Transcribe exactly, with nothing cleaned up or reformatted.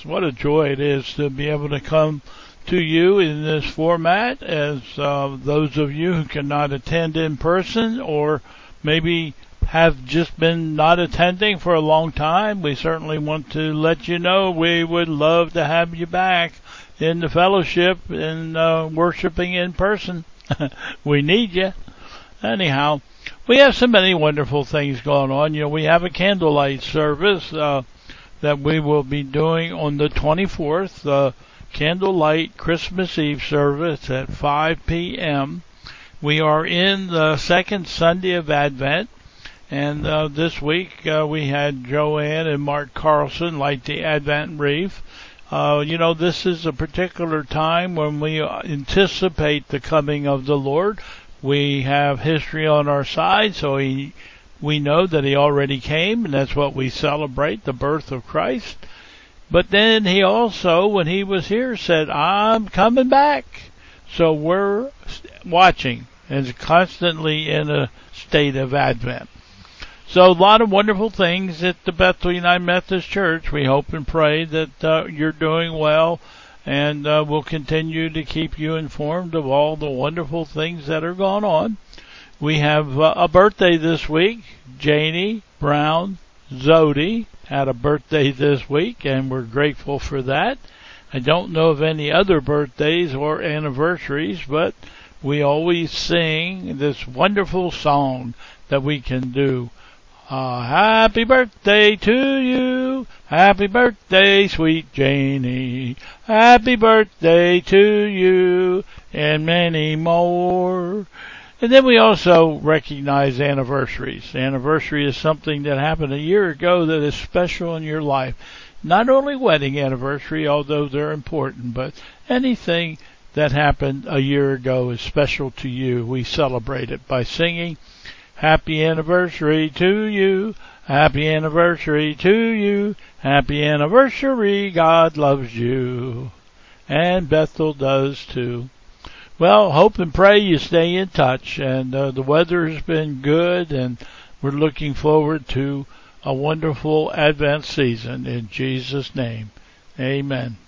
What a joy it is to be able to come to you in this format, as uh, those of you who cannot attend in person or maybe have just been not attending for a long time. We certainly want to let you know we would love to have you back in the fellowship and uh, worshiping in person. We need you. Anyhow, we have so many wonderful things going on. You know, we have a candlelight service uh, that we will be doing on the twenty-fourth, uh, candlelight Christmas Eve service at five p.m. We are in the second Sunday of Advent, and uh, this week uh, we had Joanne and Mark Carlson light the Advent wreath. Uh, you know, this is a particular time when we anticipate the coming of the Lord. We have history on our side, so he, we know that he already came, and that's what we celebrate, the birth of Christ. But then he also, when he was here, said, I'm coming back. So we're watching and constantly in a state of Advent. So a lot of wonderful things at the Bethel United Methodist Church. We hope and pray that uh, you're doing well, and uh, we'll continue to keep you informed of all the wonderful things that are going on. We have uh, a birthday this week. Janie Brown Zodi had a birthday this week, and we're grateful for that. I don't know of any other birthdays or anniversaries, but we always sing this wonderful song that we can do. Uh, happy birthday to you. Happy birthday, sweet Janie. Happy birthday to you, and many more. And then we also recognize anniversaries. Anniversary is something that happened a year ago that is special in your life. Not only wedding anniversary, although they're important, but anything that happened a year ago is special to you. We celebrate it by singing, happy anniversary to you. Happy anniversary to you. Happy anniversary. God loves you. And Bethel does too. Well, hope and pray you stay in touch. And uh, the weather has been good, and we're looking forward to a wonderful Advent season. In Jesus' name, amen.